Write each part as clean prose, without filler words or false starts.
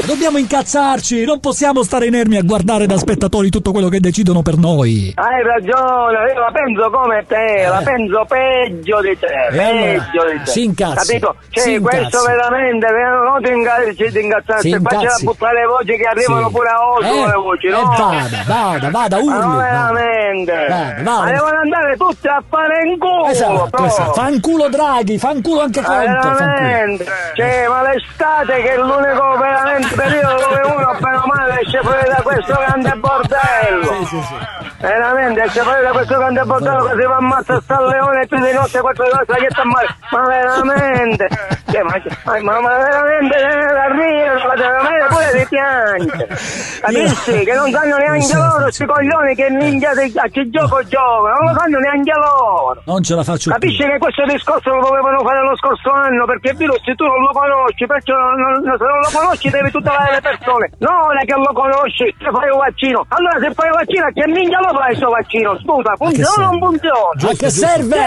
Dobbiamo incazzarci, non possiamo stare inermi a guardare da spettatori tutto quello che decidono per noi. Hai ragione, io la penso come te, la penso peggio di te, peggio di te. Si incazzi. Capito? Cioè, si questo incazzi. veramente, non ti incazzarsi, faccia buttare le voci che arrivano pure a Oslo, le voci, no? Vada, urli. No, veramente. Vada. Ma devono andare tutti a fare in culo, Esatto. Fanculo Draghi, fanculo anche Conte. Veramente. Cioè, ma l'estate che è l'unico veramente periodo dove uno appena male esce fuori da questo grande bordello. Sì. Veramente esce fuori da questo grande bordello che si va ammazza sta al leone e tu di notte 4 ore che sta male. Ma veramente, cioè, ma veramente veramente pure ti piange. Capisci? Che non sanno neanche loro sti coglioni che minchia a che gioco giocano, non lo sanno neanche loro. Non ce la faccio Capisci più. che questo discorso lo dovevano fare lo scorso anno, perché il virus tu non lo conosci, perciò se non lo conosci devi tutelare le persone. Non è che lo conosci, se fai un vaccino. Allora se fai un vaccino, a che minchia lo fai sto vaccino? Scusa, funziona o non funziona? A che serve?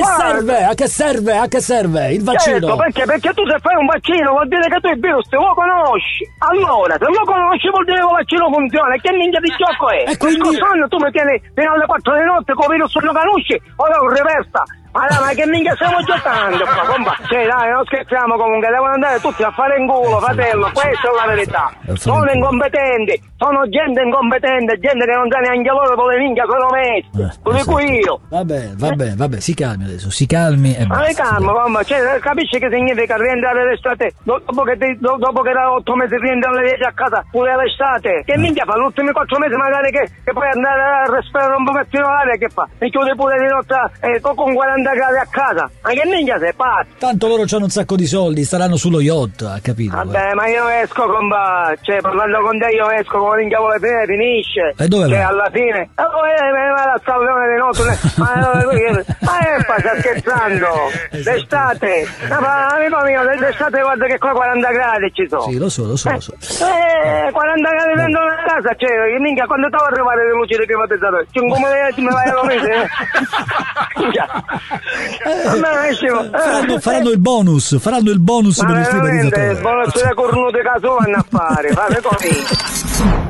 A che serve il vaccino? Certo, perché tu se fai un vaccino vuol dire che tu il virus lo conosci. Allora, se lo conosci vuol dire che il vaccino funziona. E che minchia di gioco è? E quindi... Lo scorso anno tu mi tieni fino alle 4 di notte con il virus lo conosci, ora lo reversa. Ma che minchia stiamo giocando qua, compa? Cioè dai, non scherziamo comunque, devono andare tutti a fare in culo, fratello, questa è la verità. Sono incompetenti, sono gente incompetente, gente che non sa neanche loro dove minchia sono messi. Lo dico io. Vabbè, si calmi adesso, si calmi e Ma basta. calma, compa, cioè capisci che significa rientrare l'estate? Dopo che da 8 mesi rientrare a casa pure l'estate? Che minchia fa? Gli ultimi 4 mesi magari che puoi andare a respirare un pochettino l'aria, che fa? Mi chiude pure di notte con 40 gradi a casa, ma che minchia sei pazzo? Tanto loro c'hanno un sacco di soldi, staranno sullo yacht, ha capito? Vabbè, ma io esco compa, cioè parlando con te io esco come minchia vuole finire, finisce. E dove cioè vai? alla fine, me ne vado a Salleone di notte, ma sta scherzando, d'estate, amico mio, d'estate guarda che qua 40 gradi ci sono. Sì, lo so. 40 gradi dentro una casa, cioè, minchia, quando devo arrivare le luci di climatizzatore? 5 minuti mi vai a dormire? Faranno il bonus per il ma climatizzatore. il bonus da cornuto caso vanno a fare, fate così.